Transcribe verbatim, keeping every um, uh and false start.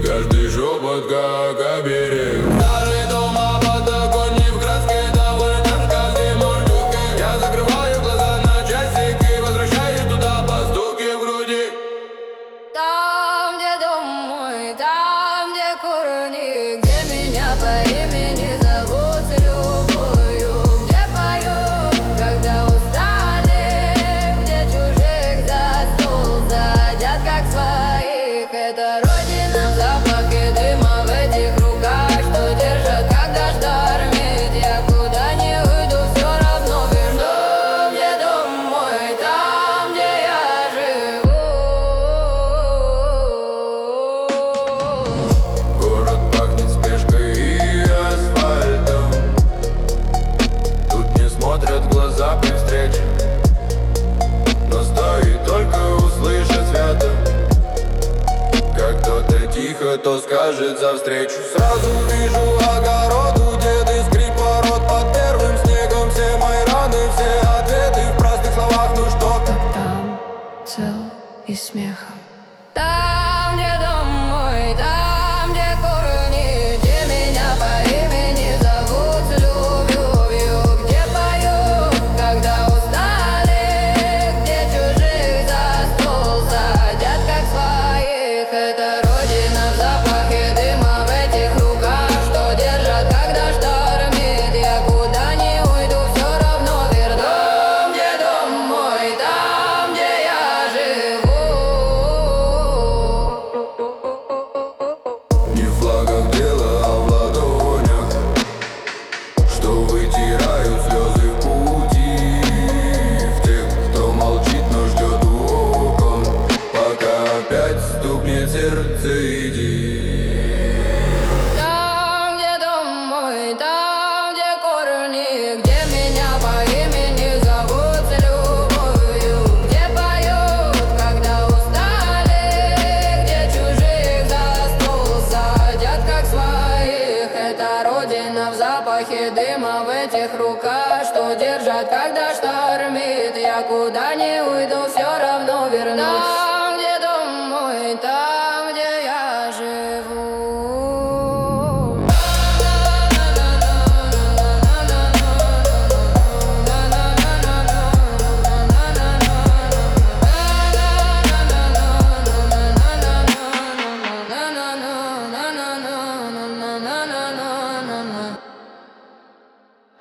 каждый шепот как оберег. Старый дом, а подоконник в краске доволен каждый мой звук. Я закрываю глаза на часик и возвращаюсь туда по стуке в груди. Там, где дом мой, там, где корни, где меня по имени зовут с любовью, где пою, когда устали, где чужих за стол садят как своих. Это родина в запахе дыма, в этих руках, что держат, когда штормит. Я куда не уйду, все равно верну. Где дом мой, там, где я живу. Город пахнет спешкой и асфальтом. Тут не смотрят глаза при встрече, но стоит только услышать свято, как кто-то тихо то скажет за встречу. Сразу вижу огород, у деды скрип ворот. Под первым снегом все мои раны, все ответы в простых словах. Ну что ты? Там цел и смехом. Там, где дом мой, там, где корни, где меня по имени зовут с любовью, где пою, когда устали, где чужих за стол садят как своих. Это родина в запахе дыма, в этих руках, что держат, когда штормит. Я куда не уйду, все равно верну. Где дом мой, там, где я живу. Не в флагах дело, а в ладонях, что вытирают слезы в пути. В тех, кто молчит, но ждет у окон, пока опять стукнет сердце, иди. Там, где дом мой, там, где корни, где меня по имени зовут с любовью, где поют, когда устали, где чужих за стол садят как своих. Это родина в запахе дыма, в этих руках, что держат, когда штормит. Я куда не уйду, все равно вернусь.